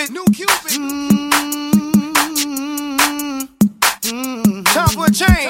Cupid. Time for a change.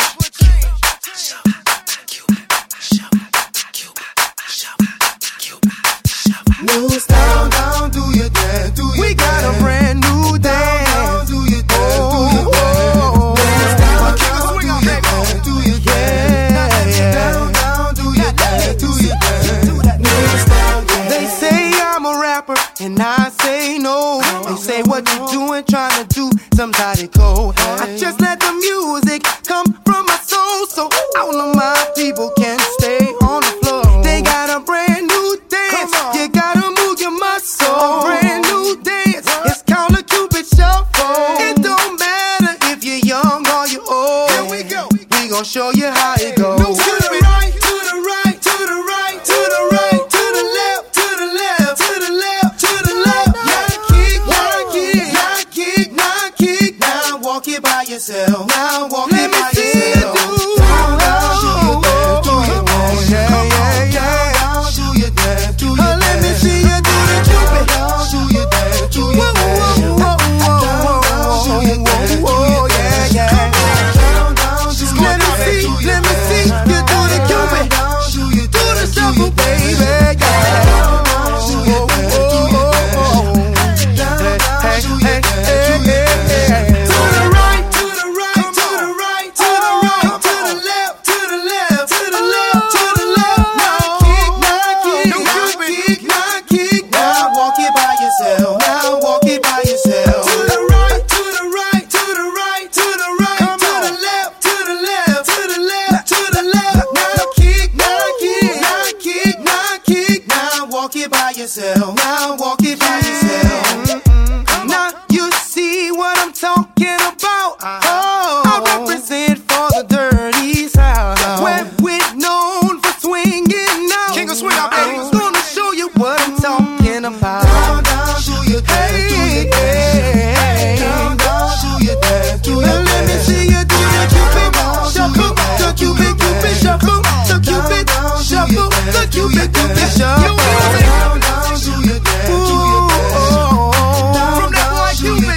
New style, down, do your dance, We got a brand new dance. down, do your dance, do your dance. Down, Swing on that ball. do your dance, down, do your dance, do your dance. New style, yeah. They say I'm a rapper, and I say no. They say what you doing, trying to do somebody cold. I just let the music come from my soul, so all of my people can stay on the floor. They got a brand new dance, you gotta move your muscle. A brand new dance, it's called a Cupid Shuffle. It don't matter if you're young or you're old. Here we go. We gon' show you how it goes. To the right, to the right, to the right, to the right, to the left, to the left, to the left, to the left. Now kick, now kick, now kick, now kick. Now walk it by yourself. Now walk it by yourself. Down, down, do your dance, do your dance. Down, down, do your dance, do your dance. Let me see you do the Cupid. Down, do your dance, do your dance. Down, down, do your dance, do your dance. Down, down, do your Let me dance, see, do your let me dance. see you do the Cupid. Down, do your Do the dance, do shuffle, your dance. baby. Now walk it by yourself. Now you see what I'm talking about. I represent for the dirty South, where we're known for swinging out. King of swing out, baby. I'm gonna show you what I'm talking about. Down, down, do your dance, do your dance. Down, down, do your dance, do your dance. Let me see you do the Cupid Shuffle, the Cupid Cupid Shuffle, the Cupid Shuffle, the Cupid Cupid Shuffle. Down, down, do your dance, do your dance. From that boy Cupid,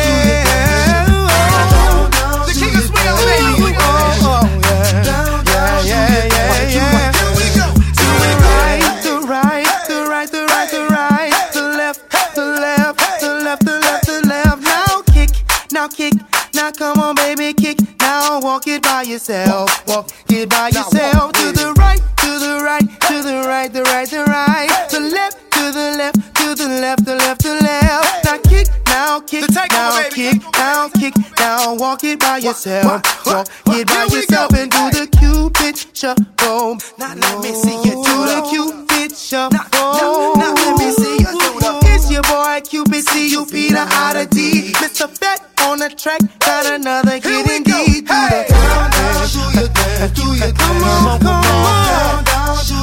The king of swing out, baby. Down, down, yeah. Here we go. The right, the right, the right, the right, the left, the left, the left, the left, the left. Now kick, now come on, baby, kick. Now walk it by yourself, walk it by yourself. To the right, to the right, to the right, the right, the right, the left, to the left, to the left, the left, the left. Now kick, now kick, now kick, now kick, now walk it by yourself, walk it by yourself, and do the Cupid Shuffle. Now let me see you do the Cupid Shuffle. Now let me see you do the. It's your boy Cupid, C-U-P, the I-D. Mr. Fat on the track, got another hit indeed. Do the Down, down, do your dance, do your dance. come on, come on. Down, down, do